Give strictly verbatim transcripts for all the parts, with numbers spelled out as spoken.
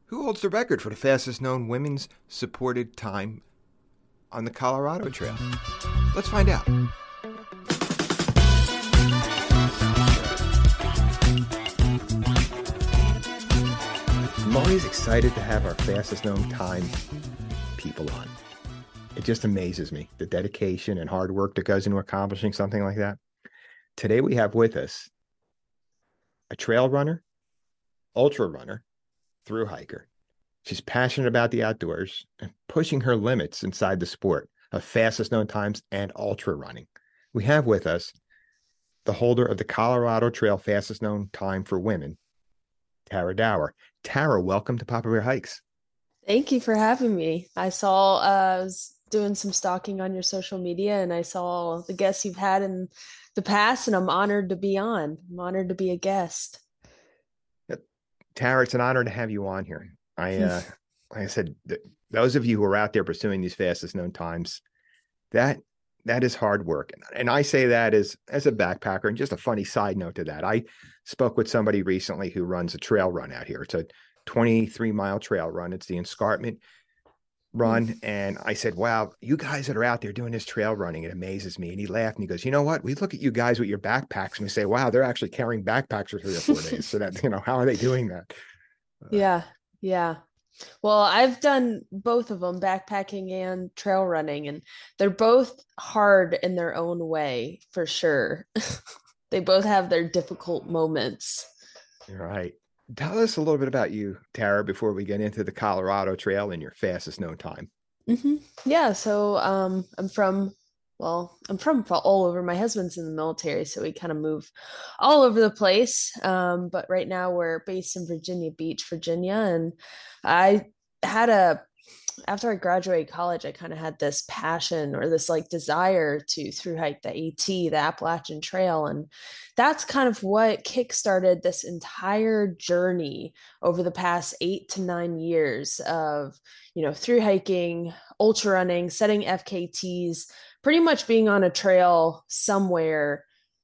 Who holds the record for the fastest known women's supported time on the Colorado Trail? Let's find out. I'm always excited to have our fastest known time people on. It just amazes me, the dedication and hard work that goes into accomplishing something like that. Today we have with us a trail runner, ultra runner, through hiker. She's passionate about the outdoors and pushing her limits inside the sport of fastest known times and ultra running. We have with us the holder of the Colorado Trail fastest known time for women, Tara Dower. Tara, welcome to Papa Bear Hikes. Thank you for having me. I saw uh, I was doing some stalking on your social media and I saw the guests you've had in the past, and I'm honored to be on. I'm honored to be a guest. Tara, it's an honor to have you on here. I, uh, like I said, th- those of you who are out there pursuing these fastest known times, that that is hard work. And, and I say that as, as a backpacker. And just a funny side note to that, I spoke with somebody recently who runs a trail run out here. It's a twenty-three mile trail run. It's the Escarpment run. And I said, wow, you guys that are out there doing this trail running, it amazes me. And he laughed and he goes, you know what? We look at you guys with your backpacks and we say, wow, they're actually carrying backpacks for three or four days. So that, you know, how are they doing that? Uh, Yeah, yeah. Well, I've done both of them, backpacking and trail running, and they're both hard in their own way, for sure. They both have their difficult moments. right. Tell us a little bit about you, Tara, before we get into the Colorado Trail and your fastest known time. hmm Yeah, so um, I'm from, well, I'm from all over. My husband's in the military, so we kind of move all over the place. Um, but right now we're based in Virginia Beach, Virginia, and I had a after I graduated college, I kind of had this passion or this like desire to through hike the AT, the Appalachian Trail. And that's kind of what kickstarted this entire journey over the past eight to nine years of, you know, through hiking, ultra running, setting F K Ts, pretty much being on a trail somewhere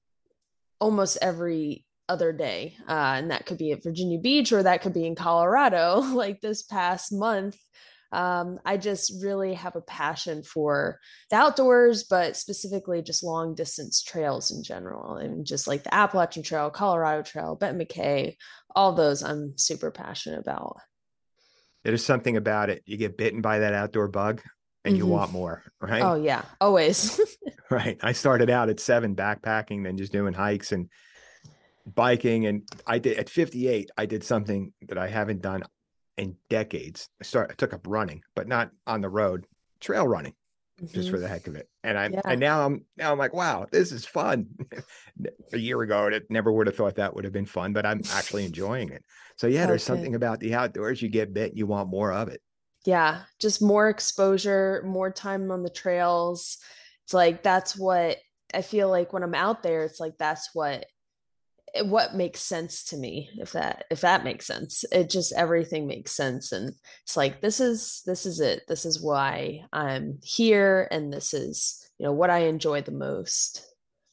almost every other day. Uh, and that could be at Virginia Beach or that could be in Colorado, like this past month. Um, I just really have a passion for the outdoors, but specifically just long distance trails in general. And just like the Appalachian Trail, Colorado Trail, Benton MacKaye, all those I'm super passionate about. There's something about it. You get bitten by that outdoor bug and you hmm want more, Oh, right? yeah, always. Right. I started out at seven backpacking, then just doing hikes and biking. And I did at fifty-eight, I did something that I haven't done in decades. I started, I took up running, but not on the road, trail running, just hmm for the heck of it. And I'm, and Yeah. now I'm, now I'm like, wow, this is fun. A year ago, I never would have thought that would have been fun, but I'm actually enjoying it. So yeah, there's Okay. something about the outdoors. You get bit, you want more of it. Yeah, just more exposure, more time on the trails. It's like that's what I feel like when I'm out there, it's like that's what what makes sense to me, if that if that makes sense. It just everything makes sense, and it's like this is this is it. This is why I'm here, and this is, you know, what I enjoy the most.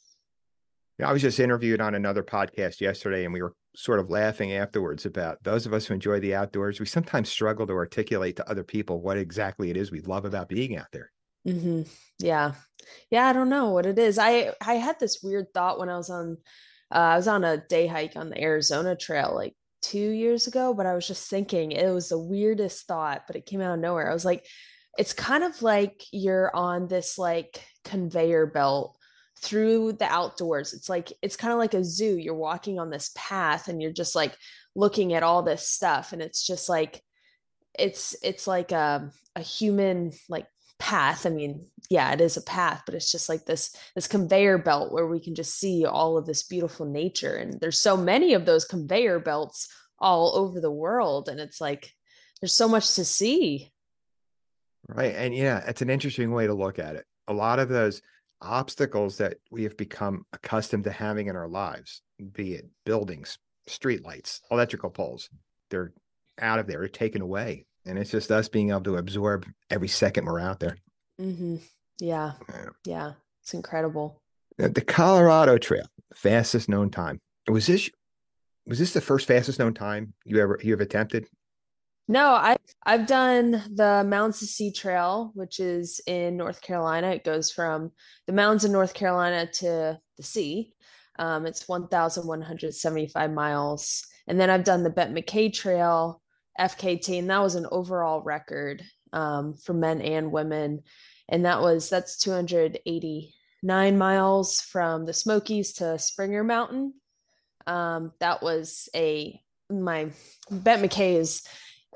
Yeah, I was just interviewed on another podcast yesterday, and we were sort of laughing afterwards about those of us who enjoy the outdoors. We sometimes struggle to articulate to other people what exactly it is we love about being out there. hmm Yeah. Yeah, I don't know what it is. I I had this weird thought when I was on uh, I was on a day hike on the Arizona Trail like two years ago, but I was just thinking it was the weirdest thought, but it came out of nowhere. I was like, it's kind of like you're on this like conveyor belt through the outdoors. It's like it's kind of like a zoo. You're walking on this path and you're just like looking at all this stuff, and it's just like it's it's like a a human like path. I mean, yeah, it is a path, but it's just like this this conveyor belt where we can just see all of this beautiful nature. And there's so many of those conveyor belts all over the world, and it's like there's so much to see. Right. And yeah, it's an interesting way to look at it. A lot of those obstacles that we have become accustomed to having in our lives, be it buildings, street lights, electrical poles, they're out of there, they're taken away. And it's just us being able to absorb every second we're out there. hmm Yeah, Yeah. yeah, it's incredible. The the Colorado Trail, fastest known time. Was this was this the first fastest known time you ever you have attempted? No, I've I've done the Mountains to Sea Trail, which is in North Carolina. It goes from the mountains of North Carolina to the sea. Um, it's one thousand one hundred seventy-five miles. And then I've done the Bet McKay Trail, F K T, and that was an overall record um, for men and women. And that was that's two hundred eighty-nine miles from the Smokies to Springer Mountain. Um, that was a my Bet McKay is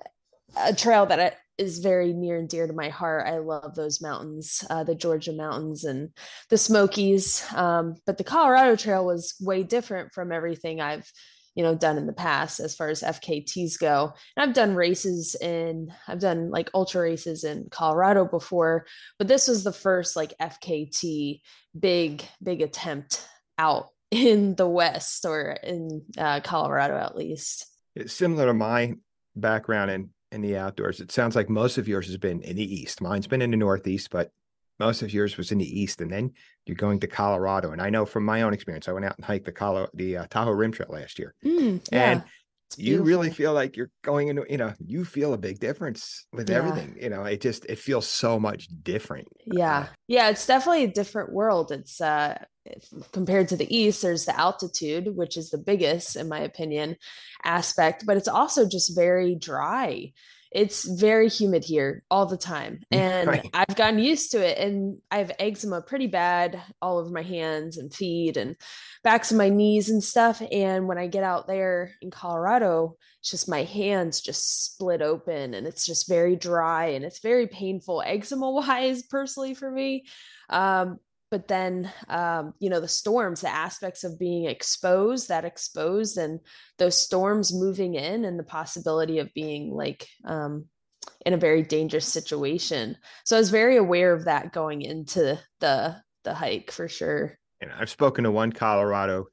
a trail that is very near and dear to my heart. I love those mountains, uh, the Georgia mountains and the Smokies. Um, but the Colorado Trail was way different from everything I've, you know, done in the past as far as F K Ts go. And I've done races in, I've done like ultra races in Colorado before, but this was the first like F K T big, big attempt out in the West or in uh, Colorado at least. It's similar to my background in in the outdoors. It sounds like most of yours has been in the East. Mine's been in the Northeast, but most of yours was in the East. And then you're going to Colorado. And I know from my own experience, I went out and hiked the Colo- the uh, Tahoe Rim Trail last year. Mm, And yeah, it's you really beautiful. feel like you're going into, you know, you feel a big difference with Yeah. everything. You know, it just, it feels so much different. Uh, Yeah. Yeah, it's definitely a different world. It's uh if- compared to the east, there's the altitude, which is the biggest, in my opinion, aspect, but it's also just very dry. It's very humid here all the time. And right. I've gotten used to it. And I have eczema pretty bad all over my hands and feet and backs of my knees and stuff. And when I get out there in Colorado, it's just my hands just split open and it's just very dry and it's very painful eczema wise personally for me. um, but then um, you know, the storms, the aspects of being exposed, that exposed and those storms moving in and the possibility of being like um, in a very dangerous situation. So I was very aware of that going into the the hike for sure. And I've spoken to one Colorado,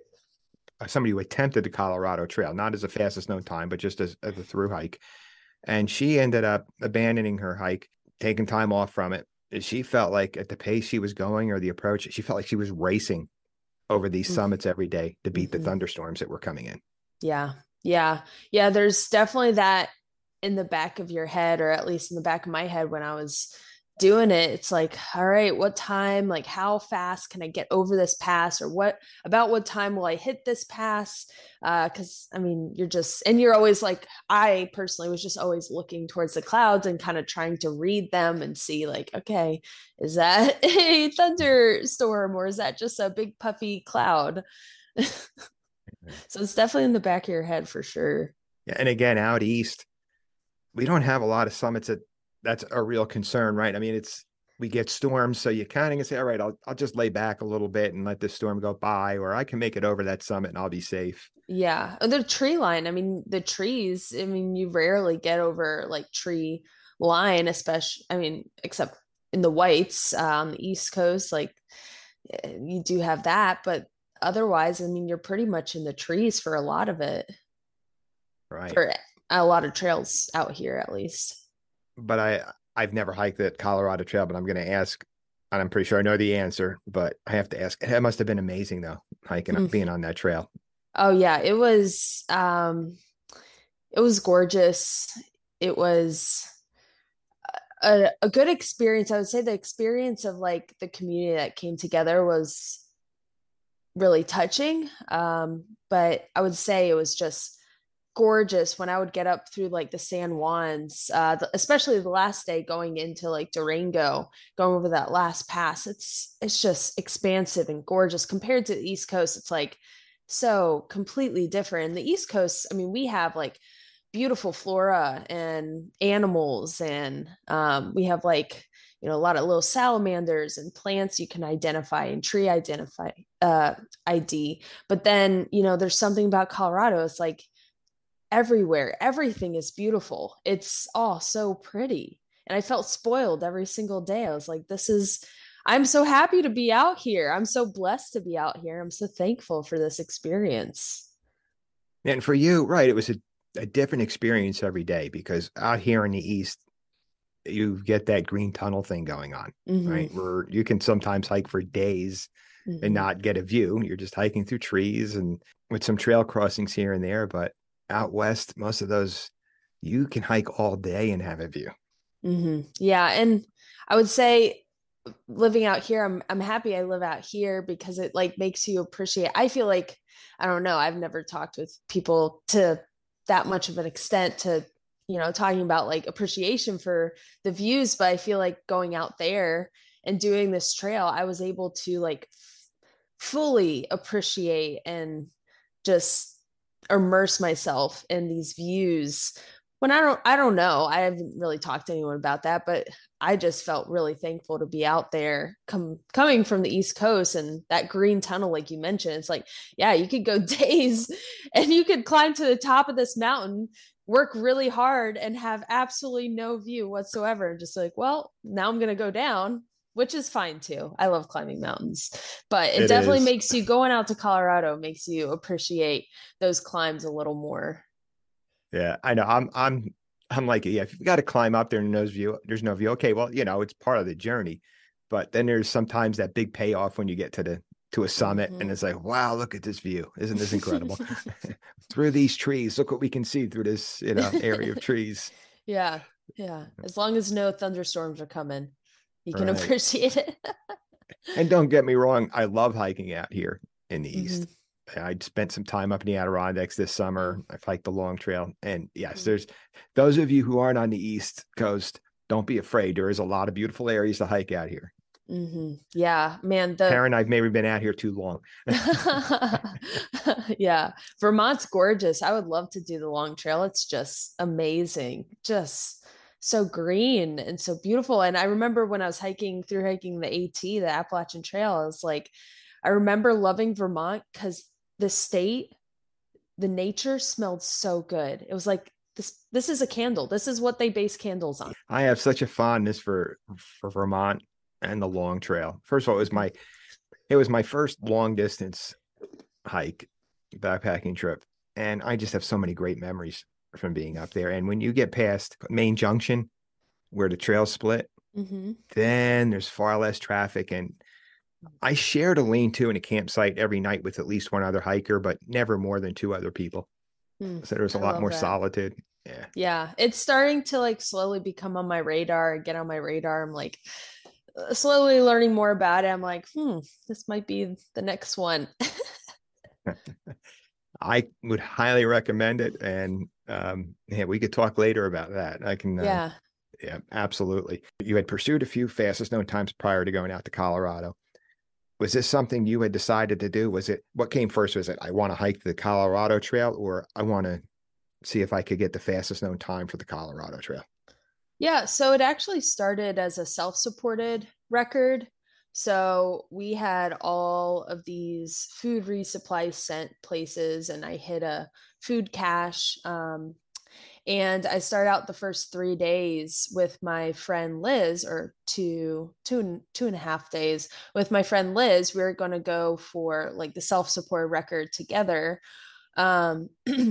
uh, somebody who attempted the Colorado Trail, not as the fastest known time, but just as, as a through hike. And she ended up abandoning her hike, taking time off from it. She felt like at the pace she was going or the approach, she felt like she was racing over these summits every day to beat the Mm-hmm. thunderstorms that were coming in. Yeah. Yeah. Yeah. There's definitely that in the back of your head, or at least in the back of my head when I was doing it. It's like, all right, what time, like how fast can I get over this pass? Or what about what time will I hit this pass? Uh, cause I mean, you're just, and you're always like, I personally was just always looking towards the clouds and kind of trying to read them and see like, okay, is that a thunderstorm or is that just a big puffy cloud? So it's definitely in the back of your head for sure. Yeah, and again, out east, we don't have a lot of summits that that's a real concern, right? I mean, it's we get storms, so you kind of can say, all right, I'll I'll just lay back a little bit and let this storm go by, or I can make it over that summit and I'll be safe. Yeah. And the tree line, I mean, the trees, I mean, you rarely get over like tree line, especially, I mean, except in the whites uh, on the East Coast, like eh, you do have that. But otherwise, I mean, you're pretty much in the trees for a lot of it, Right. for a lot of trails out here, at least. But I I've never hiked the Colorado Trail, but I'm going to ask, and I'm pretty sure I know the answer, but I have to ask. It must have been amazing though, hiking Hmm. being on that trail. Oh yeah, it was um it was gorgeous. It was a, a good experience. I would say the experience of like the community that came together was really touching. Um, but I would say it was just gorgeous when I would get up through like the San Juans, uh, the, especially the last day going into like Durango, going over that last pass. It's it's just expansive and gorgeous compared to the East Coast. It's like so completely different. The East Coast, I mean, we have like beautiful flora and animals, and um, we have like you know a lot of little salamanders and plants you can identify and tree identify uh, I D. But then you know there's something about Colorado. It's like everywhere. Everything is beautiful. It's all so pretty. And I felt spoiled every single day. I was like, this is, I'm so happy to be out here. I'm so blessed to be out here. I'm so thankful for this experience. And for you, right, it was a, a different experience every day because out here in the East, you get that green tunnel thing going on, Hmm. right? Where you can sometimes hike for days and Hmm. not get a view. You're just hiking through trees and with some trail crossings here and there. But out west, most of those you can hike all day and have a view. Hmm. Yeah, and I would say living out here, I'm I'm happy I live out here because it like makes you appreciate. I feel like I don't know, I've never talked with people to that much of an extent to, you know, talking about like appreciation for the views, but I feel like going out there and doing this trail, I was able to like f- fully appreciate and just immerse myself in these views when I don't I don't know. I haven't really talked to anyone about that, but I just felt really thankful to be out there come coming from the East Coast and that green tunnel like you mentioned. It's like, yeah, you could go days and you could climb to the top of this mountain, work really hard and have absolutely no view whatsoever and just like, well, now I'm going to go down, which is fine too. I love climbing mountains, but it It definitely is. makes you going out to Colorado makes you appreciate those climbs a little more. Yeah, I know. I'm I'm I'm like, yeah, if you've got to climb up there and there's view, there's no view. Okay, well, you know, it's part of the journey. But then there's sometimes that big payoff when you get to the to a summit and Mm-hmm. it's like, wow, look at this view. Isn't this incredible? Through these trees, look what we can see through this, you know, area of trees. Yeah, yeah. As long as no thunderstorms are coming, you can Right. appreciate it. And don't get me wrong, I love hiking out here in the Hmm. East. I spent some time up in the Adirondacks this summer. I've hiked the long trail. And yes, Mm-hmm. there's those of you who aren't on the East Coast, don't be afraid. There is a lot of beautiful areas to hike out here. Hmm. Yeah, man, the Karen, I've maybe been out here too long. yeah, Vermont's gorgeous. I would love to do the long trail. It's just amazing. Just so green and so beautiful. And I remember when I was hiking through hiking the AT, the Appalachian Trail, I was like, I remember loving Vermont because the state, the nature smelled so good. It was like this this is a candle. This is what they base candles on. I have such a fondness for for Vermont and the long trail. First of all, it was Mhm. my it was my first long distance hike, backpacking trip. And I just have so many great memories from being up there. And when you get past Main Junction, where the trails split, Mhm. then there's far less traffic. And I shared a lean to in a campsite every night with at least one other hiker, but never more than two other people. Mm, So there's a I lot love more that. solitude. Yeah. Yeah, it's starting to like slowly become on my radar, get on my radar. I'm like uh, slowly learning more about it. I'm like, hmm, this might be the next one. I would highly recommend it. And um, yeah, we could talk later about that. I can, uh, Yeah. yeah, absolutely. You had pursued a few fastest known times prior to going out to Colorado. Was this something you had decided to do? Was it what came first? Was it I want to hike the Colorado Trail, or I want to see if I could get the fastest known time for the Colorado Trail? Yeah, so it actually started as a self-supported record. So we had all of these food resupply sent places, and I hit a food cache. Um, and I start out the first three days with my friend Liz, or two, two, two and a half days with my friend Liz. We were going to go for like the self-supported record together. Um,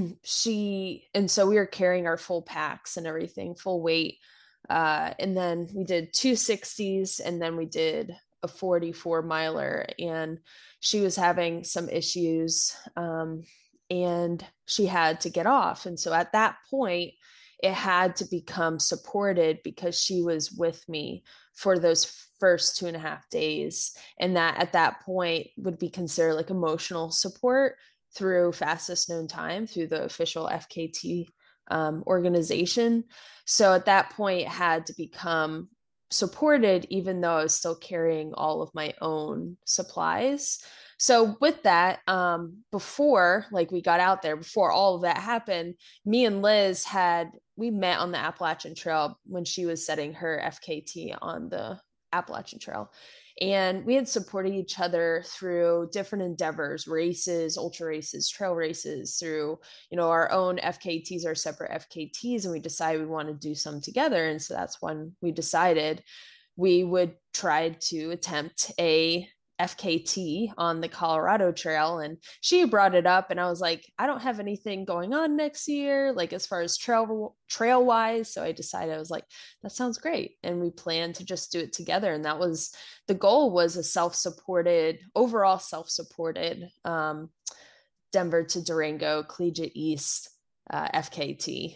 she and so we were carrying our full packs and everything, full weight. Uh, and then we did two sixties, and then we did a forty-four miler. And she was having some issues, um, and she had to get off. And so at that point, it had to become supported because she was with me for those first two and a half days. And that at that point would be considered like emotional support through fastest known time through the official F K T um, organization. So at that point, it had to become supported, even though I was still carrying all of my own supplies. So with that, um, before like we got out there, before all of that happened, me and Liz had we met on the Appalachian Trail when she was setting her F K T on the Appalachian Trail. And we had supported each other through different endeavors, races, ultra races, trail races, through, you know, our own F K Ts, our separate F K Ts, and we decided we want to do some together. And so that's when we decided we would try to attempt a F K T on the Colorado Trail. And she brought it up, and I was like, I don't have anything going on next year, like as far as trail trail wise. So I decided, I was like, that sounds great. And we planned to just do it together. And that was the goal, was a self-supported, overall self-supported um, Denver to Durango Collegiate East uh, F K T.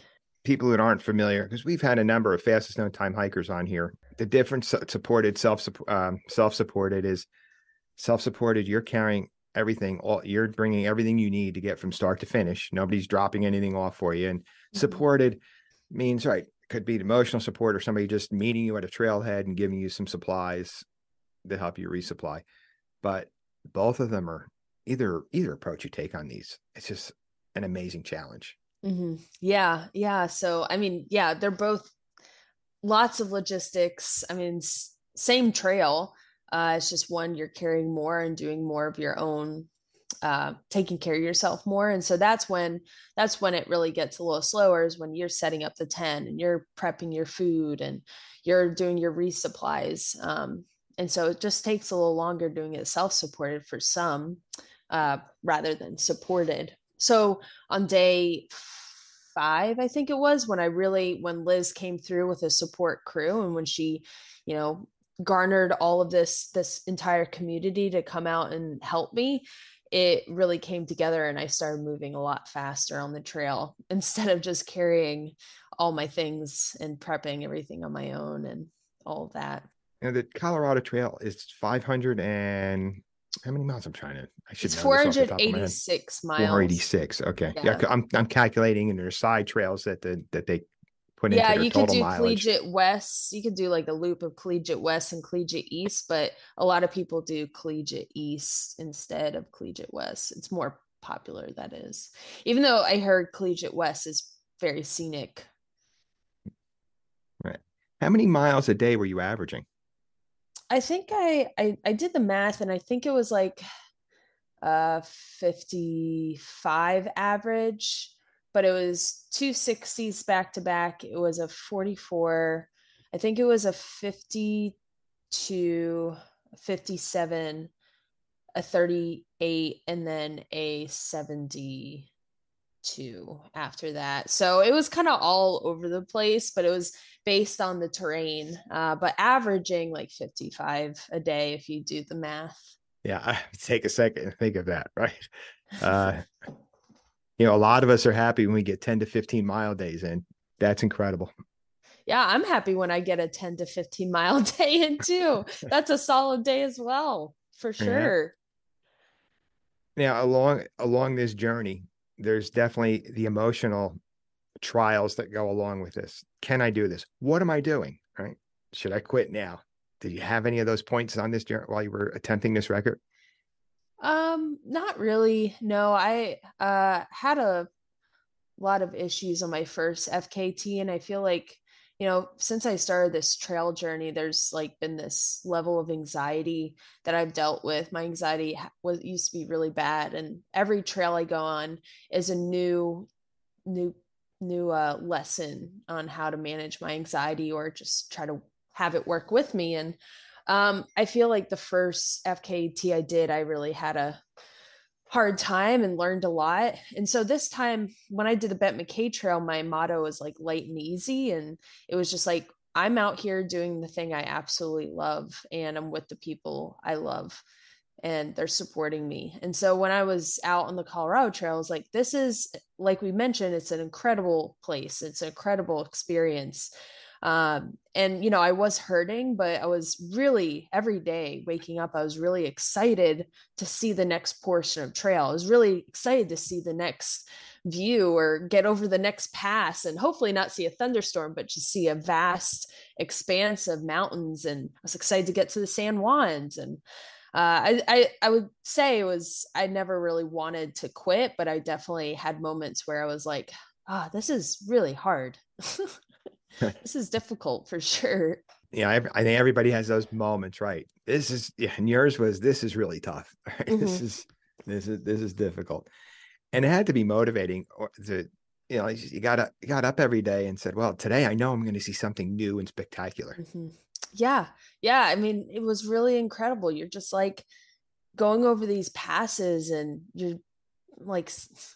people that aren't familiar, because we've had a number of fastest known time hikers on here. The difference supported, self um, self supported is self supported. You're carrying everything. All you're bringing everything you need to get from start to finish. Nobody's dropping anything off for you. And Mhm. supported means right. Could be emotional support or somebody just meeting you at a trailhead and giving you some supplies to help you resupply. But both of them are either either approach you take on these. It's just an amazing challenge. Hmm. Yeah, yeah. So, I mean, yeah, they're both lots of logistics. I mean, s- same trail. Uh, it's just one you're carrying more and doing more of your own, uh, taking care of yourself more. And so that's when that's when it really gets a little slower, is when you're setting up the tent and you're prepping your food and you're doing your resupplies. Um, and so it just takes a little longer doing it self-supported for some, uh, rather than supported. So on day five, I think it was, when I really, when Liz came through with a support crew, and when she, you know, garnered all of this, this entire community to come out and help me, it really came together and I started moving a lot faster on the trail instead of just carrying all my things and prepping everything on my own and all of that. You know, the Colorado Trail is five hundred and how many miles? I'm trying to, I should It's know this off the top of my head. four hundred eighty-six miles. four eighty-six. Okay. Yeah. Yeah. I'm, I'm calculating and there's side trails that the, that they put into Yeah, their you could total do mileage. Collegiate West. You could do like a loop of Collegiate West and Collegiate East, but a lot of people do Collegiate East instead of Collegiate West. It's more popular, that is. Even though I heard Collegiate West is very scenic. Right. How many miles a day were you averaging? I think I I, I did the math and I think it was like uh fifty-five average, but it was two sixties back to back. It was a forty-four. I think it was a fifty to fifty-seven, a thirty-eight, and then a seventy-two after that. So it was kind of all over the place, but it was based on the terrain, uh, but averaging like fifty-five a day if you do the math. Yeah. I take a second and think of that. Right. Uh, you know, a lot of us are happy when we get ten to fifteen mile days in. That's incredible. Yeah, I'm happy when I get a ten to fifteen mile day in too. That's a solid day as well, for Yeah. sure. Now, along along this journey, there's definitely the emotional trials that go along with this. Can I do this? What am I doing? Right? Should I quit now? Did you have any of those points on this journey while you were attempting this record? Um, not really. No, I uh had a lot of issues on my first F K T, and I feel like, you know, since I started this trail journey, there's like been this level of anxiety that I've dealt with. My anxiety was used to be really bad, and every trail I go on is a new new new uh, lesson on how to manage my anxiety or just try to have it work with me. And um, I feel like the first F K T I did, I really had a hard time and learned a lot. And so this time when I did the Bet McKay Trail, my motto was like light and easy. And it was just like, I'm out here doing the thing I absolutely love, and I'm with the people I love, and they're supporting me. And so when I was out on the Colorado Trail, I was like, this is, like we mentioned, it's an incredible place. It's an incredible experience. Um, and, you know, I was hurting, but I was really, every day waking up, I was really excited to see the next portion of trail. I was really excited to see the next view or get over the next pass, and hopefully not see a thunderstorm, but just see a vast expanse of mountains. And I was excited to get to the San Juans. And uh, I, I I would say it was, I never really wanted to quit, but I definitely had moments where I was like, ah, oh, this is really hard. This is difficult for sure. Yeah, I, I think everybody has those moments, right? This is, yeah, and yours was, this is really tough. Right? This Mm-hmm. is, this is, this is difficult. And it had to be motivating or to, you know, you got up, you got up every day and said, well, today I know I'm going to see something new and spectacular. Mm-hmm. Yeah. Yeah. I mean, it was really incredible. You're just like going over these passes, and you're like,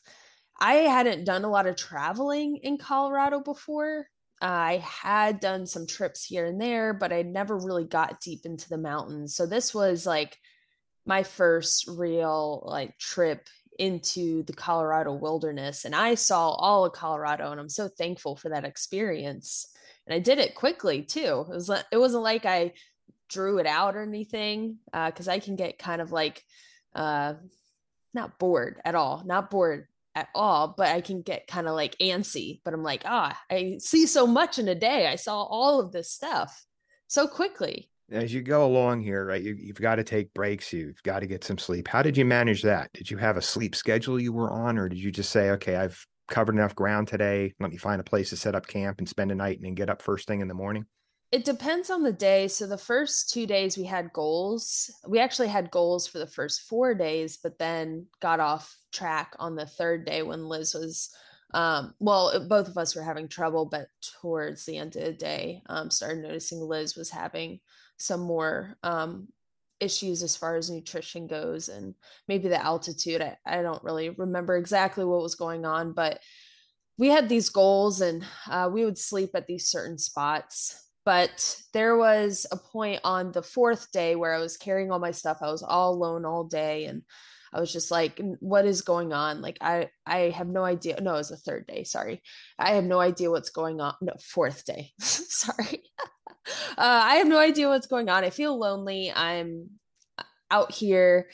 I hadn't done a lot of traveling in Colorado before. I had done some trips here and there, but I never really got deep into the mountains. So this was like my first real like trip into the Colorado wilderness. And I saw all of Colorado, and I'm so thankful for that experience. And I did it quickly too. It was it wasn't like I drew it out or anything, because uh, I can get kind of like uh, not bored at all, not bored at all, but I can get kind of like antsy. But I'm like, ah, I see so much in a day. I saw all of this stuff so quickly. As you go along here, right, you, you've got to take breaks. You've got to get some sleep. How did you manage that? Did you have a sleep schedule you were on, or did you just say, okay, I've covered enough ground today. Let me find a place to set up camp and spend a night and then get up first thing in the morning? It depends on the day. So the first two days we had goals. We actually had goals for the first four days, but then got off track on the third day when Liz was, um, well, both of us were having trouble, but towards the end of the day, um, started noticing Liz was having some more um, issues as far as nutrition goes, and maybe the altitude. I, I don't really remember exactly what was going on, but we had these goals, and uh, we would sleep at these certain spots. But there was a point on the fourth day where I was carrying all my stuff. I was all alone all day, and I was just like, what is going on? Like, I, I have no idea. No, it was the third day. Sorry. I have no idea what's going on. No, fourth day. Sorry. uh, I have no idea what's going on. I feel lonely. I'm out here.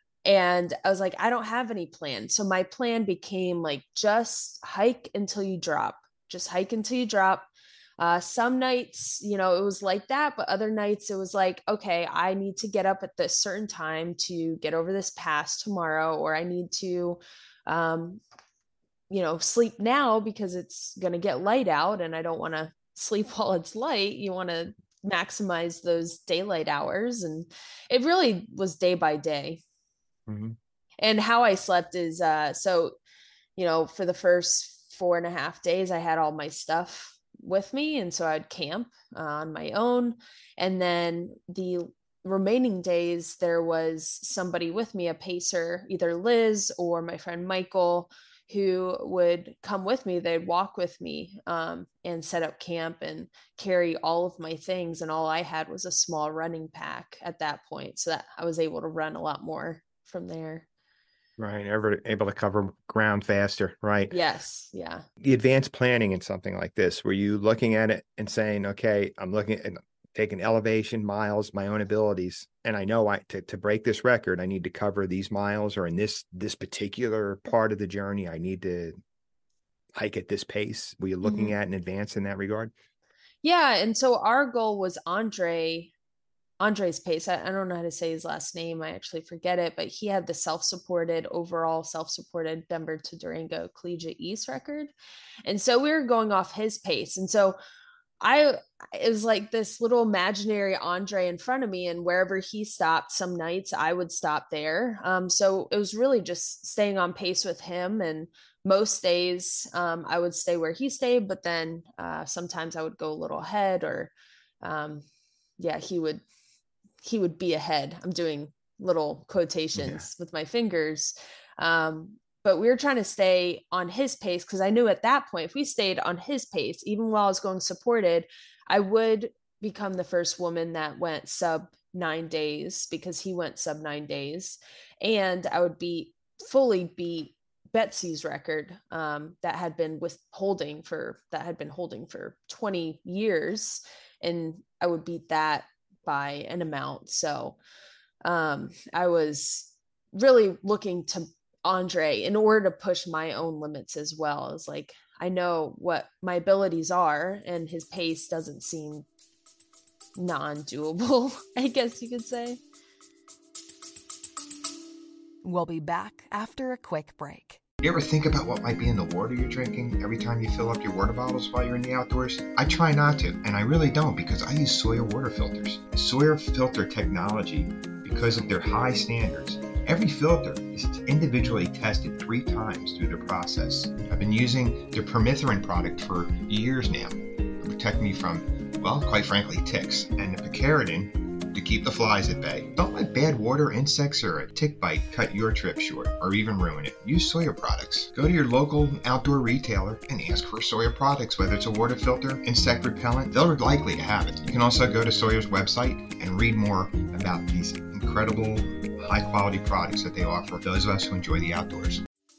And I was like, I don't have any plan. So my plan became like, just hike until you drop. Just hike until you drop. Uh, some nights, you know, it was like that, but other nights it was like, okay, I need to get up at this certain time to get over this pass tomorrow, or I need to, um, you know, sleep now because it's going to get light out and I don't want to sleep while it's light. You want to maximize those daylight hours. And it really was day by day. Mm-hmm. And how I slept is, uh, so, you know, for the first four and a half days, I had all my stuff with me, and so I'd camp uh, on my own. And then the remaining days, there was somebody with me, a pacer, either Liz or my friend Michael, who would come with me. They'd walk with me um, and set up camp and carry all of my things. And all I had was a small running pack at that point, so that I was able to run a lot more from there. Right. Ever able to cover ground faster. Right. Yes. Yeah. The advanced planning in something like this, were you looking at it and saying, okay, I'm looking at taking elevation, miles, my own abilities, and I know I to, to break this record, I need to cover these miles, or in this this particular part of the journey, I need to hike at this pace? Were you looking mm-hmm. at in advance in that regard? Yeah. And so our goal was Andre. Andre's pace. I, I don't know how to say his last name. I actually forget it, but he had the self-supported, overall self-supported Denver to Durango Collegiate East record. And so we were going off his pace. And so I, it was like this little imaginary Andre in front of me, and wherever he stopped, some nights I would stop there. Um, so it was really just staying on pace with him. And most days um, I would stay where he stayed, but then uh, sometimes I would go a little ahead, or um, yeah, he would, he would be ahead. I'm doing little quotations yeah. with my fingers. Um, but we were trying to stay on his pace, because I knew at that point, if we stayed on his pace, even while I was going supported, I would become the first woman that went sub nine days, because he went sub nine days. And I would be fully beat Betsy's record um, that had been withholding for, that had been holding for twenty years. And I would beat that by an amount. So um, I was really looking to Andre in order to push my own limits as well. It's like, I know what my abilities are, and his pace doesn't seem non-doable, I guess you could say. We'll be back after a quick break. You ever think about what might be in the water you're drinking every time you fill up your water bottles while you're in the outdoors? I try not to, and I really don't, because I use Sawyer water filters. Sawyer filter technology, because of their high standards, every filter is individually tested three times through the process. I've been using the permethrin product for years now to protect me from, well, quite frankly, ticks. And the picaridin to keep the flies at bay. Don't let bad water, insects, or a tick bite cut your trip short or even ruin it. Use Sawyer products. Go to your local outdoor retailer and ask for Sawyer products, whether it's a water filter, insect repellent, they're likely to have it. You can also go to Sawyer's website and read more about these incredible, high-quality products that they offer those of us who enjoy the outdoors.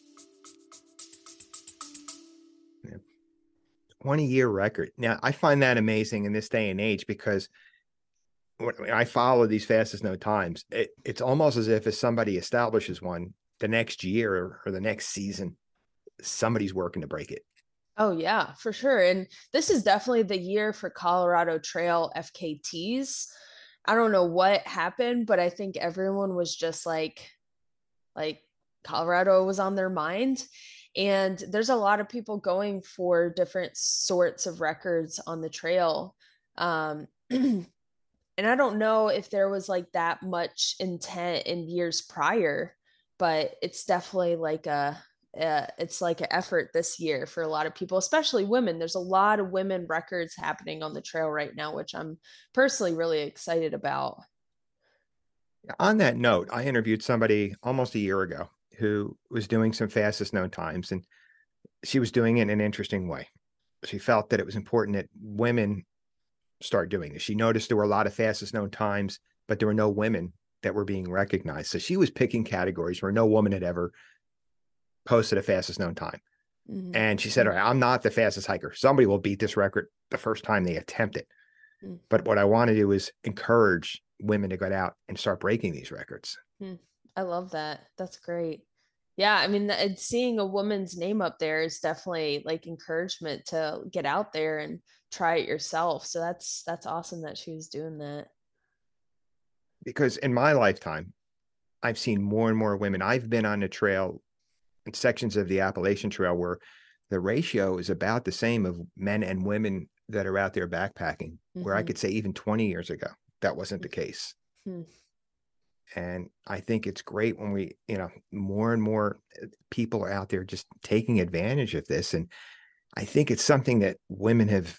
twenty-year record. Now, I find that amazing in this day and age because when I follow these fastest known times, it, it's almost as if if somebody establishes one the next year or, or the next season, somebody's working to break it. Oh yeah, for sure. And this is definitely the year for Colorado Trail F K Ts. I don't know what happened, but I think everyone was just like, like Colorado was on their mind. And there's a lot of people going for different sorts of records on the trail. Um, and I don't know if there was like that much intent in years prior, but it's definitely like a, uh, it's like an effort this year for a lot of people, especially women. There's a lot of women records happening on the trail right now, which I'm personally really excited about. On that note, I interviewed somebody almost a year ago who was doing some fastest known times, and she was doing it in an interesting way. She felt that it was important that women start doing this. She noticed there were a lot of fastest known times, but there were no women that were being recognized. So she was picking categories where no woman had ever posted a fastest known time. Mm-hmm. And she said, all right, I'm not the fastest hiker. Somebody will beat this record the first time they attempt it. Mm-hmm. But what I want to do is encourage women to get out and start breaking these records. Mm-hmm. I love that. That's great. Yeah. I mean, seeing a woman's name up there is definitely like encouragement to get out there and try it yourself. So that's, that's awesome that she was doing that. Because in my lifetime, I've seen more and more women. I've been on the trail in sections of the Appalachian Trail where the ratio is about the same of men and women that are out there backpacking, mm-hmm. where I could say even twenty years ago, that wasn't the case. Mm-hmm. And I think it's great when we, you know, more and more people are out there just taking advantage of this. And I think it's something that women have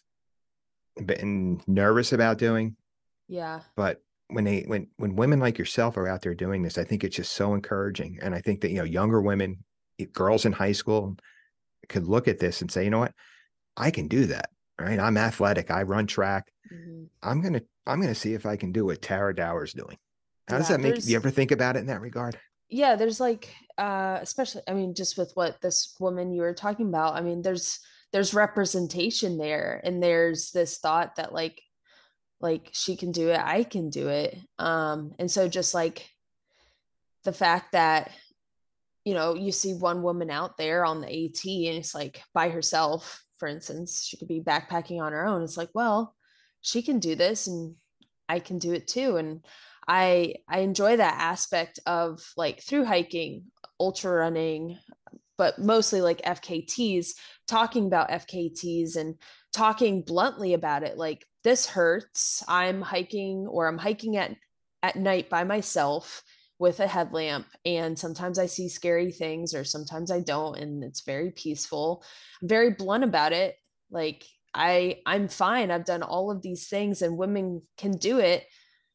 been nervous about doing. Yeah. But when they, when, when women like yourself are out there doing this, I think it's just so encouraging. And I think that, you know, younger women, girls in high school could look at this and say, you know what, I can do that. Right. I'm athletic. I run track. Mm-hmm. I'm going to, I'm going to see if I can do what Tara Dower's doing. How yeah, does that make you ever think about it in that regard? Yeah, there's like, uh, especially, I mean, just with what this woman you were talking about, I mean, there's, there's representation there, and there's this thought that like, like she can do it, I can do it. Um, and so just like the fact that, you know, you see one woman out there on the AT and it's like by herself, for instance, she could be backpacking on her own. It's like, well, she can do this and I can do it too. And I I enjoy that aspect of like through hiking, ultra running, but mostly like F K Ts, talking about F K Ts and talking bluntly about it. Like, this hurts. I'm hiking or I'm hiking at, at night by myself with a headlamp. And sometimes I see scary things or sometimes I don't. And it's very peaceful. I'm very blunt about it. Like I, I'm fine. I've done all of these things and women can do it.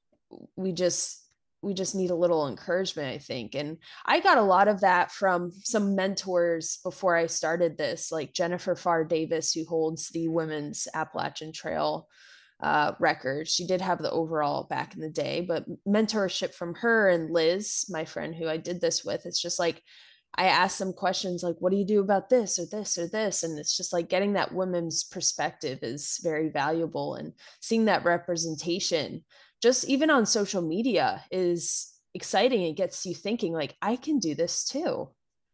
We just, we just need a little encouragement, I think. And I got a lot of that from some mentors before I started this, like Jennifer Farr Davis, who holds the women's Appalachian Trail uh, record. She did have the overall back in the day, but mentorship from her and Liz, my friend who I did this with, it's just like, I asked them questions like, what do you do about this or this or this? And it's just like getting that women's perspective is very valuable, and seeing that representation just even on social media is exciting. It gets you thinking like, I can do this too.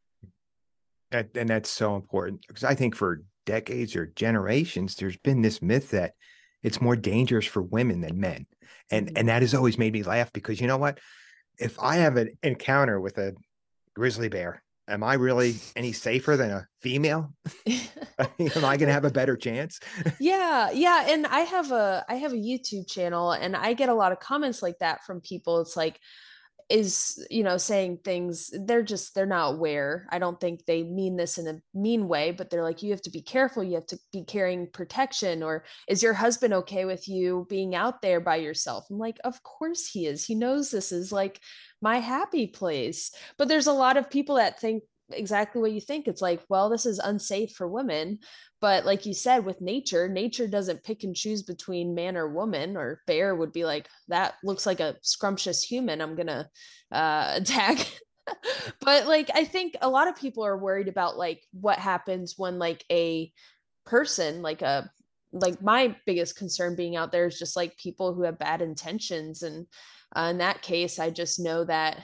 And, and that's so important, because I think for decades or generations, there's been this myth that it's more dangerous for women than men. And, mm-hmm. and that has always made me laugh, because you know what, if I have an encounter with a grizzly bear, am I really any safer than a female? Am I going to have a better chance? Yeah. Yeah. And I have a, I have a YouTube channel and I get a lot of comments like that from people. It's like, is, you know, saying things, they're just, they're not aware. I don't think they mean this in a mean way, but they're like, you have to be careful. You have to be carrying protection. Or is your husband okay with you being out there by yourself? I'm like, of course he is. He knows this is like my happy place. But there's a lot of people that think exactly what you think. It's like, well, this is unsafe for women. But like you said, with nature, nature doesn't pick and choose between man or woman. Or bear would be like, that looks like a scrumptious human, I'm gonna uh attack. But like, I think a lot of people are worried about like what happens when like a person, like a, like my biggest concern being out there is just like people who have bad intentions. And uh, in that case, I just know that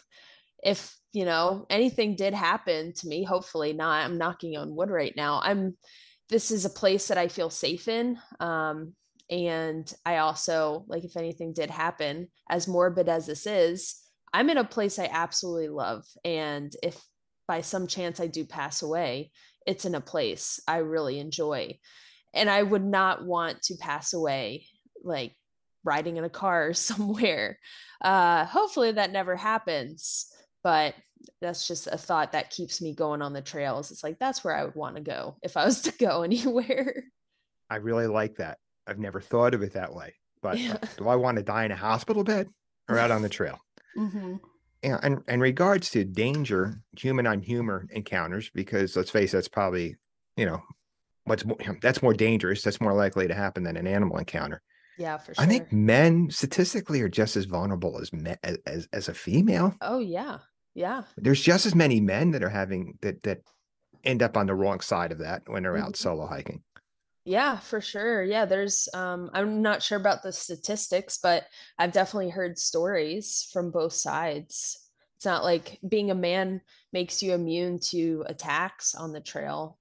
if, you know, anything did happen to me, hopefully not, I'm knocking on wood right now, I'm, this is a place that I feel safe in. Um, and I also, like, if anything did happen, as morbid as this is, I'm in a place I absolutely love. And if by some chance I do pass away, it's in a place I really enjoy. And I would not want to pass away like riding in a car somewhere. Uh, hopefully that never happens. But that's just a thought that keeps me going on the trails. It's like, that's where I would want to go if I was to go anywhere. I really like that. I've never thought of it that way. But Yeah. uh, do I want to die in a hospital bed or out on the trail? Mm-hmm. Yeah, and in regards to danger, human on human encounters, because let's face it, that's probably, you know, what's more, that's more dangerous. That's more likely to happen than an animal encounter. Yeah, for sure. I think men statistically are just as vulnerable as men, as as a female. Oh yeah, yeah. There's just as many men that are having that that end up on the wrong side of that when they're out Mhm. solo hiking. Yeah, for sure. Yeah, there's um I'm not sure about the statistics, but I've definitely heard stories from both sides. It's not like being a man makes you immune to attacks on the trail.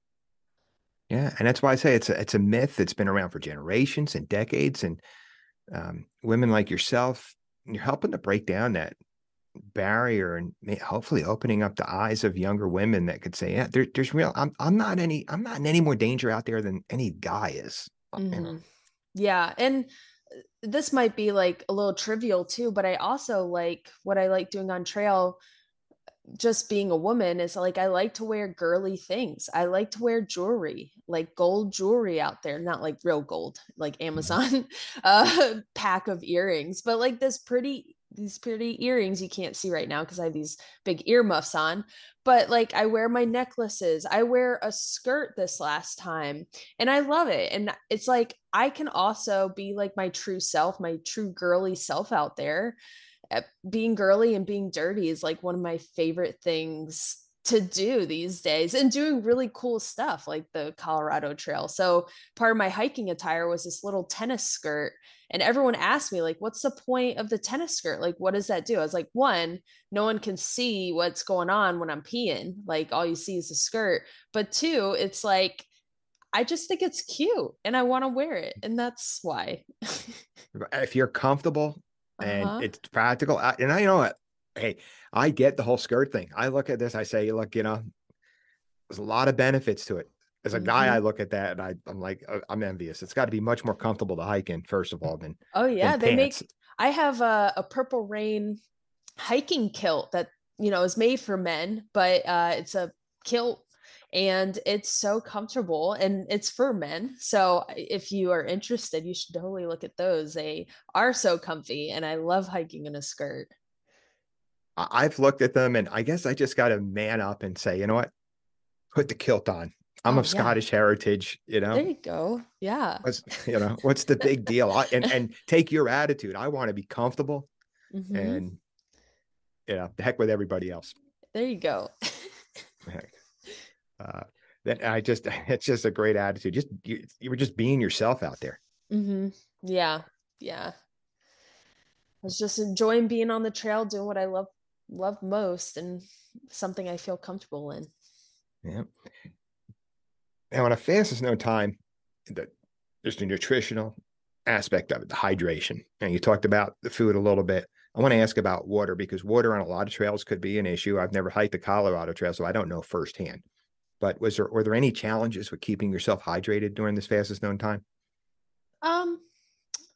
Yeah, and that's why I say it's a it's a myth that's been around for generations and decades. And um, women like yourself, you're helping to break down that barrier and may- hopefully opening up the eyes of younger women that could say, yeah, there, there's real. I'm I'm not any I'm not in any more danger out there than any guy is. Uh, You know. Mhm. Yeah, and uh, this might be like a little trivial too, but I also like what I like doing on trail, just being a woman, is like I like to wear girly things. I like to wear jewelry, like gold jewelry out there, not like real gold, like Mhm. Amazon uh pack of earrings, but like this pretty these pretty earrings you can't see right now because I have these big earmuffs on. But like I wear my necklaces. I wear a skirt this last time and I love it. And it's like I can also be like my true self, my true girly self out there. uh, Being girly and being dirty is like one of my favorite things to do these days, and doing really cool stuff like the Colorado Trail. So part of my hiking attire was this little tennis skirt, and everyone asked me like, what's the point of the tennis skirt? Like, what does that do? I was like, one, no one can see what's going on when I'm peeing, like all you see is the skirt. But two, it's like I just think it's cute and I want to wear it, and that's why. If you're comfortable and Uh-huh. it's practical, I- and I know what, hey, I get the whole skirt thing. I look at this, I say, look, you know, there's a lot of benefits to it. As a guy, I Mhm. look at that and I, I'm like, uh, I'm envious. It's got to be much more comfortable to hike in, first of all, than Oh than yeah, they pants. make, I have a, a Purple Rain hiking kilt that, you know, is made for men, but uh it's a kilt and it's so comfortable and it's for men. So if you are interested, you should totally look at those. They are so comfy and I love hiking in a skirt. I- I've looked at them and I guess I just got to man up and say, you know what? Put the kilt on. I'm Oh of yeah. Scottish heritage, you There know. you go. Yeah. What's you know, what's the big deal? I, and and take your attitude. I want to be comfortable Hmm. and you know, the heck with everybody else. There you go. Uh, that I just it's just a great attitude. Just you, you were just being yourself out there. Hmm. Yeah. Yeah. I was just enjoying being on the trail, doing what I love love most, and something I feel comfortable in. Yeah. Now, on a fastest known time, the there's the nutritional aspect of it, the hydration. And you talked about the food a little bit. I want to ask about water because water on a lot of trails could be an issue. I've never hiked the Colorado Trail, so I don't know firsthand. But was there were there any challenges with keeping yourself hydrated during this fastest known time? Um,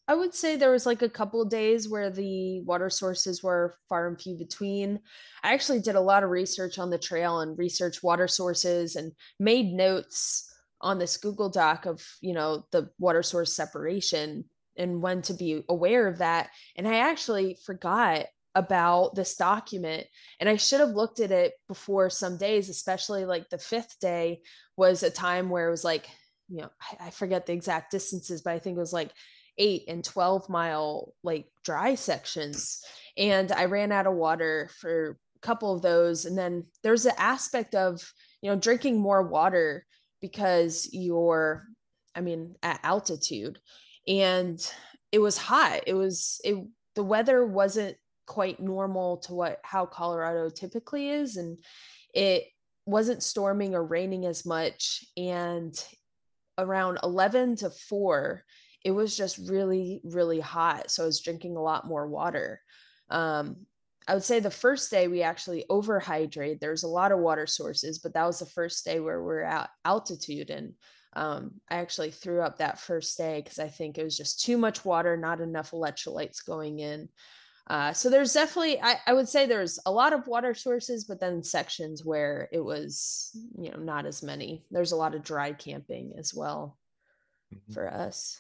I would say there was like a couple of days where the water sources were far and few between. I actually did a lot of research on the trail and researched water sources and made notes on this Google Doc of, you know, the water source separation and when to be aware of that. And I actually forgot about this document, and I should have looked at it before some days, especially like the fifth day was a time where it was like, you know, I, I forget the exact distances, but I think it was like eight and twelve mile like dry sections. And I ran out of water for a couple of those. And then there's an aspect of, you know, drinking more water because you're, I mean, at altitude. And it was hot. It was, it, the weather wasn't quite normal to what, how Colorado typically is. And it wasn't storming or raining as much. And around eleven to four, it was just really, really hot. So I was drinking a lot more water. Um, I would say the first day we actually overhydrated. There's a lot of water sources, but that was the first day where we're at altitude. And um, I actually threw up that first day because I think it was just too much water, not enough electrolytes going in. Uh, so there's definitely, I, I would say there's a lot of water sources, but then sections where it was, you know, not as many. There's a lot of dry camping as well mm-hmm. for us.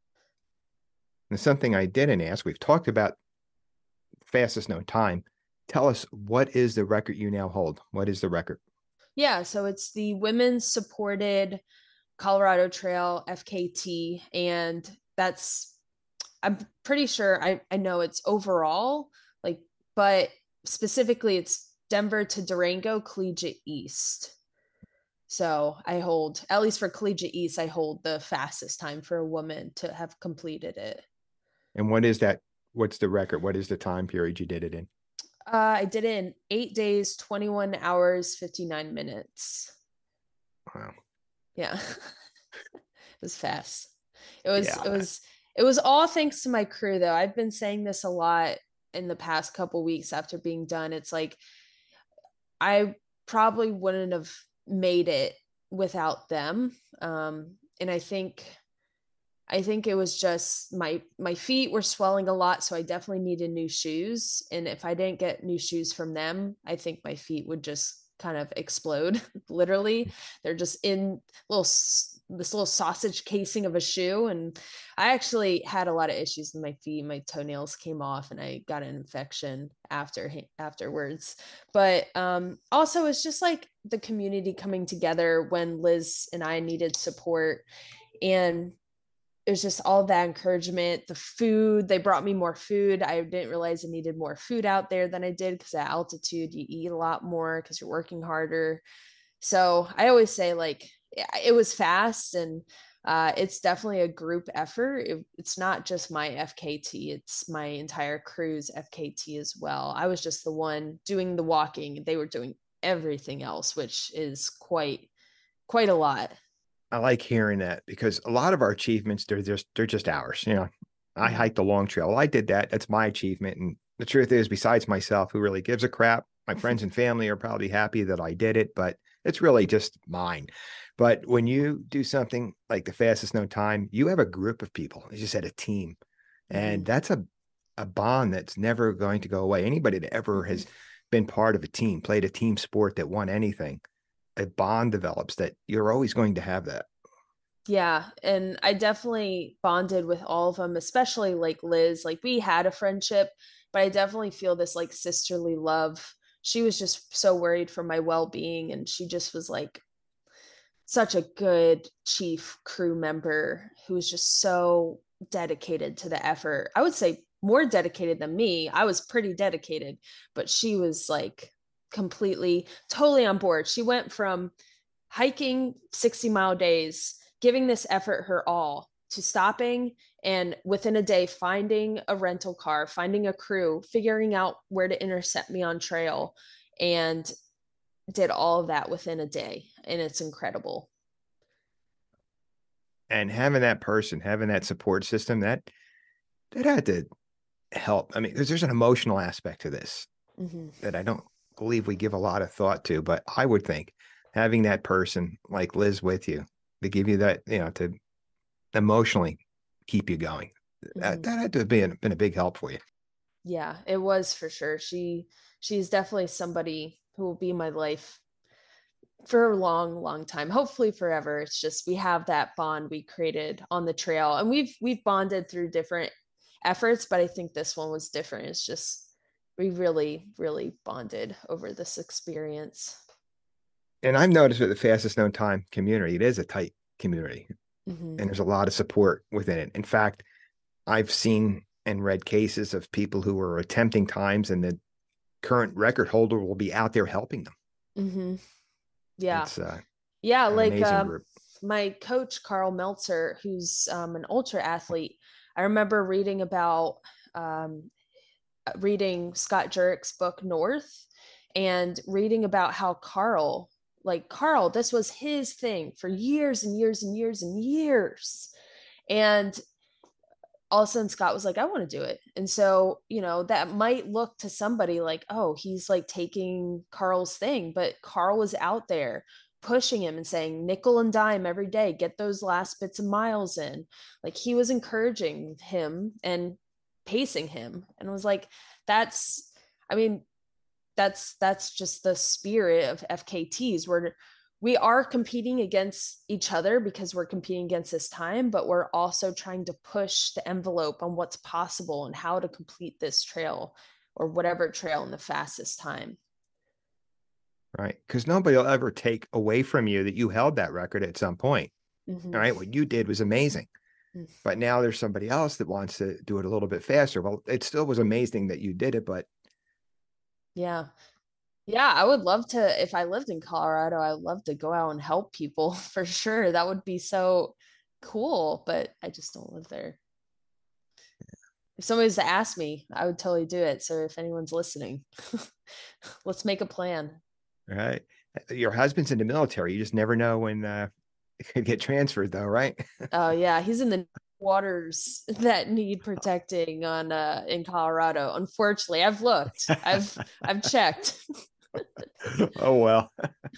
And something I didn't ask, we've talked about fastest known time. Tell us, what is the record you now hold? What is the record? Yeah, so it's the women's supported Colorado Trail F K T. And that's, I'm pretty sure I, I know it's overall, like, but specifically it's Denver to Durango Collegiate East. So I hold, at least for Collegiate East, I hold the fastest time for a woman to have completed it. And what is that? What's the record? What is the time period you did it in? Uh, I did it in eight days, twenty-one hours, fifty-nine minutes. Wow. Yeah. It was fast. It was, yeah, it was, it was all thanks to my crew though. I've been saying this a lot in the past couple weeks after being done. It's like, I probably wouldn't have made it without them. Um, and I think, I think it was just my, my feet were swelling a lot. So I definitely needed new shoes. And if I didn't get new shoes from them, I think my feet would just kind of explode. Literally. They're just in little, this little sausage casing of a shoe. And I actually had a lot of issues with my feet. My toenails came off and I got an infection after afterwards. But um, also it's just like the community coming together when Liz and I needed support. And it was just all that encouragement, the food, they brought me more food. I didn't realize I needed more food out there than I did because at altitude, you eat a lot more because you're working harder. So I always say like, it was fast and uh, it's definitely a group effort. It, it's not just my F K T, it's my entire crew's F K T as well. I was just the one doing the walking. They were doing everything else, which is quite, quite a lot. I like hearing that because a lot of our achievements, they're just, they're just ours. You know, I hiked the long trail. Well, I did that. That's my achievement. And the truth is, besides myself, who really gives a crap? My friends and family are probably happy that I did it, but it's really just mine. But when you do something like the fastest known time, you have a group of people. You just had a team. And mm-hmm. that's a, a bond that's never going to go away. Anybody that ever mm-hmm. has been part of a team, played a team sport that won anything, a bond develops that you're always going to have that. Yeah. And I definitely bonded with all of them, especially like Liz. Like we had a friendship, but I definitely feel this like sisterly love. She was just so worried for my well-being. And she just was like such a good chief crew member who was just so dedicated to the effort. I would say more dedicated than me. I was pretty dedicated, but she was like completely, totally on board. She went from hiking sixty mile days, giving this effort her all, to stopping and within a day finding a rental car, finding a crew, figuring out where to intercept me on trail, and did all of that within a day. And it's incredible. And having that person, having that support system, that that had to help. I mean, because there's an emotional aspect to this mm-hmm. that I don't believe we give a lot of thought to, but I would think having that person like Liz with you to give you that, you know, to emotionally keep you going. That, Mhm. that had to have been, been a big help for you. Yeah, it was for sure. She she's definitely somebody who will be in my life for a long, long time. Hopefully forever. It's just we have that bond we created on the trail, and we've we've bonded through different efforts, but I think this one was different. It's just we really, really bonded over this experience. And I've noticed with the fastest known time community, it is a tight community Hmm. and there's a lot of support within it. In fact, I've seen and read cases of people who are attempting times and the current record holder will be out there helping them. Hmm. Yeah. It's uh, Yeah, an like amazing um, group. my coach Carl Meltzer, who's um, an ultra athlete. I remember reading about um, reading Scott Jurick's book North, and reading about how Carl, like Carl, this was his thing for years and years and years and years, and all of a sudden Scott was like, I want to do it. And so, you know, that might look to somebody like, oh, he's like taking Carl's thing. But Carl was out there pushing him and saying, nickel and dime every day, get those last bits of miles in. Like he was encouraging him and pacing him. And I was like, that's, I mean, that's that's just the spirit of F K Ts. We're we are competing against each other because we're competing against this time, but we're also trying to push the envelope on what's possible and how to complete this trail or whatever trail in the fastest time. Right. Because nobody will ever take away from you that you held that record at some point. Mm-hmm. All right. What you did was amazing. Mm-hmm. But now there's somebody else that wants to do it a little bit faster. Well, it still was amazing that you did it, but Yeah. Yeah, I would love to. If I lived in Colorado, I would love to go out and help people for sure. That would be so cool, but I just don't live there. If somebody was to ask me, I would totally do it. So if anyone's listening, let's make a plan. right. Your husband's in the military. You just never know when uh, it could get transferred, though, right? Oh yeah, he's in the waters that need protecting on uh in Colorado. Unfortunately, I've looked. I've I've checked. Oh, well.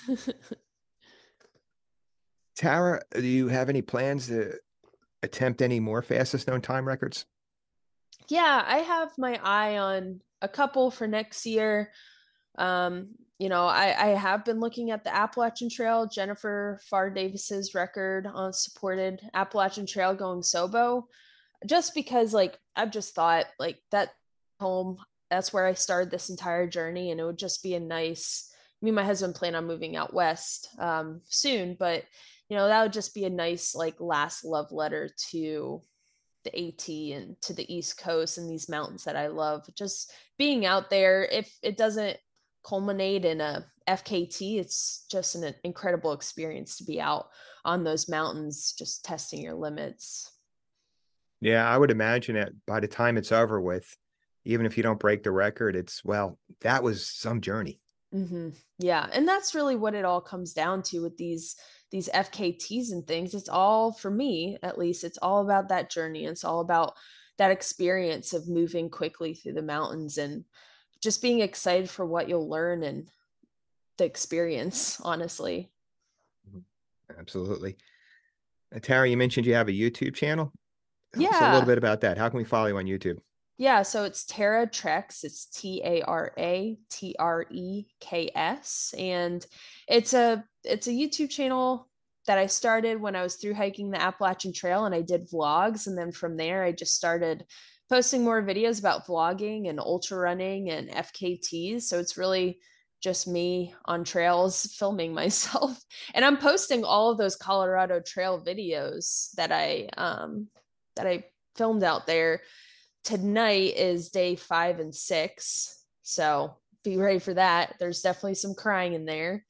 Tara, do you have any plans to attempt any more fastest known time records? Yeah, I have my eye on a couple for next year. Um, you know, I, I have been looking at the Appalachian Trail, Jennifer Farr Davis's record on supported Appalachian Trail going Sobo, just because like I've just thought like that home, that's where I started this entire journey, and it would just be a nice. Me and my husband plan on moving out west um, soon, but you know that would just be a nice like last love letter to the AT and to the East Coast and these mountains that I love. Just being out there, if it doesn't culminate in a F K T, it's just an incredible experience to be out on those mountains, just testing your limits. Yeah, I would imagine that by the time it's over with, even if you don't break the record, it's, well, that was some journey. Mm-hmm. Yeah, and that's really what it all comes down to with these these F K Ts and things. It's all, for me at least, it's all about that journey. It's all about that experience of moving quickly through the mountains and just being excited for what you'll learn and the experience, honestly. Absolutely. Uh, Tara, you mentioned you have a YouTube channel. Tell us a little Yeah. bit about that. How can we follow you on YouTube? Yeah, so it's Tara Treks. It's T A R A T R E K S, and it's a it's a YouTube channel that I started when I was through hiking the Appalachian Trail, and I did vlogs, and then from there I just started posting more videos about vlogging and ultra running and F K Ts. So it's really just me on trails filming myself, and I'm posting all of those Colorado Trail videos that I um that I filmed out there. Tonight is day five and six. So be ready for that. There's definitely some crying in there.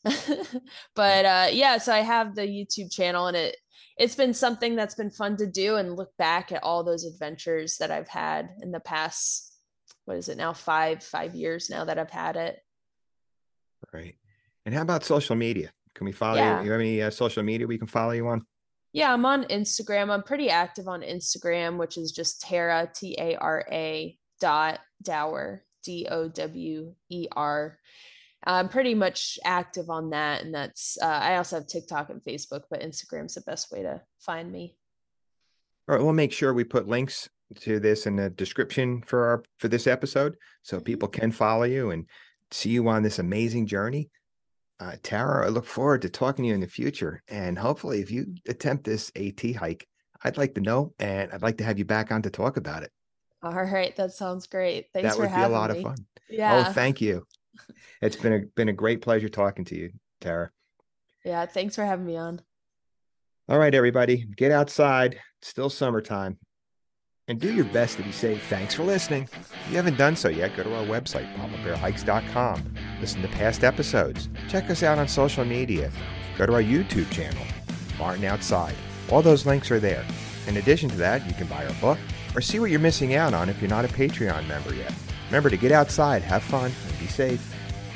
But uh, yeah, so I have the YouTube channel, and it it's been something that's been fun to do and look back at all those adventures that I've had in the past. What is it now? Five five years now that I've had it. Right. And how about social media? Can we follow you? Yeah. You have any uh, social media we can follow you on? Yeah, I'm on Instagram. I'm pretty active on Instagram, which is just Tara, T A R A dot Dower, D O W E R. I'm pretty much active on that. And that's, uh, I also have TikTok and Facebook, but Instagram's the best way to find me. All right, we'll make sure we put links to this in the description for our for this episode so people can follow you and see you on this amazing journey. Uh, Tara, I look forward to talking to you in the future. And hopefully, if you attempt this AT hike, I'd like to know, and I'd like to have you back on to talk about it. All right, that sounds great. Thanks That for would be a having lot me. of fun. Yeah. Oh, thank you. It's been a been a great pleasure talking to you, Tara. Yeah, thanks for having me on. All right, everybody, get outside. It's still summertime. And do your best to be safe. Thanks for listening. If you haven't done so yet, go to our website, papa bear hikes dot com. Listen to past episodes. Check us out on social media. Go to our YouTube channel, Martin Outside. All those links are there. In addition to that, you can buy our book or see what you're missing out on if you're not a Patreon member yet. Remember to get outside, have fun, and be safe.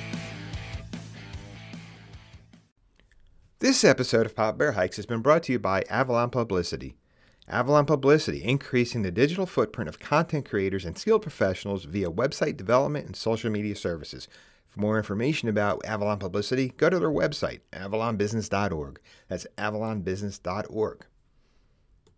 This episode of Papa Bear Hikes has been brought to you by Avalon Publicity. Avalon Publicity, increasing the digital footprint of content creators and skilled professionals via website development and social media services. For more information about Avalon Publicity, go to their website, avalon business dot org. That's avalon business dot org.